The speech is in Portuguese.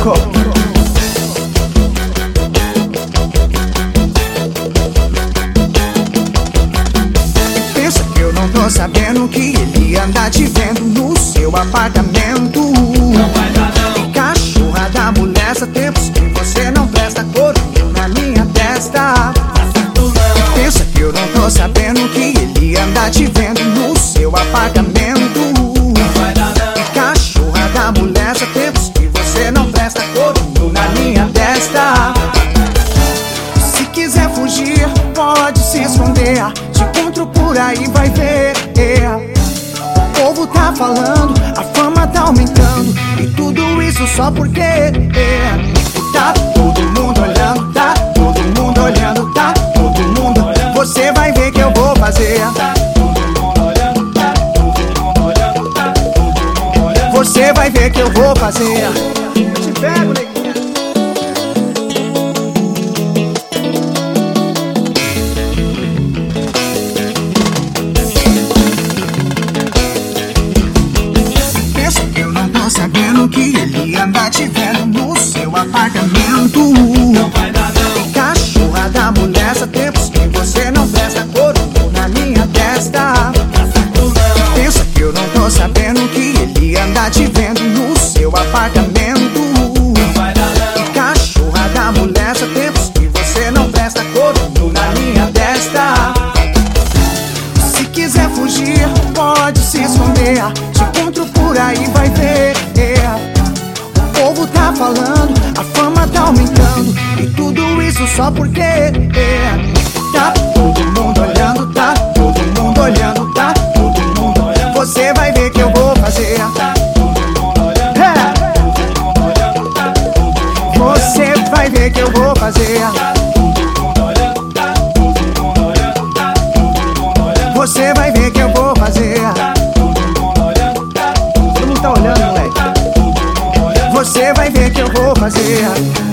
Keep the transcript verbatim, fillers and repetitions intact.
louco. Pensa que eu não tô sabendo que ele anda te vendo no seu apartamento. Não vai dar não. Cachorra da molesta, tempos que você não presta, corpo na minha testa. Pensa que eu não tô sabendo que ele anda te vendo no seu apartamento. Não vai dar não. Cachorra da molesta, tempos que você não presta, corpo na minha testa. Se quiser fugir, pode se esconder. Te encontro por aí, vai ver. O povo tá falando, a fama tá aumentando, e tudo isso só porque tá todo mundo olhando, tá todo mundo olhando, tá todo mundo. Você vai ver que eu vou fazer. Você vai ver que eu vou fazer. Eu te pego, neguinha. Pensa que eu não tô sabendo que ele anda te vendo no seu apartamento. Não vai dar não. Cachorra da molesta, tempos que você não presta, corpo na minha testa. Pensa que eu não tô sabendo que ele anda te vendo no seu apartamento. Não vai dar não. Cachorra da molesta, tempos que você não presta, corpo na minha testa. Se quiser fugir, pode se esconder. Te encontro por aí, vai ver. O povo tá falando, a fama tá aumentando, e tudo isso só porque tá todo mundo olhando, tá todo mundo olhando, tá todo mundo. Você vai ver que eu vou fazer. É. Você vai ver que eu vou fazer. Você vai ver que eu vou fazer. Todo mundo tá olhando, moleque. Você vai ver que eu vou fazer.